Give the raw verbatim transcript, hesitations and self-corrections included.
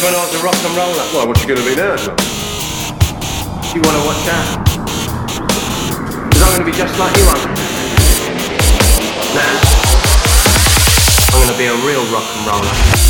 going to watch the rock and roller? Well, what you going to be now, John? You want to watch that? Because I'm going to be just like you, aren't I? Now, I'm going to be a real rock and roller.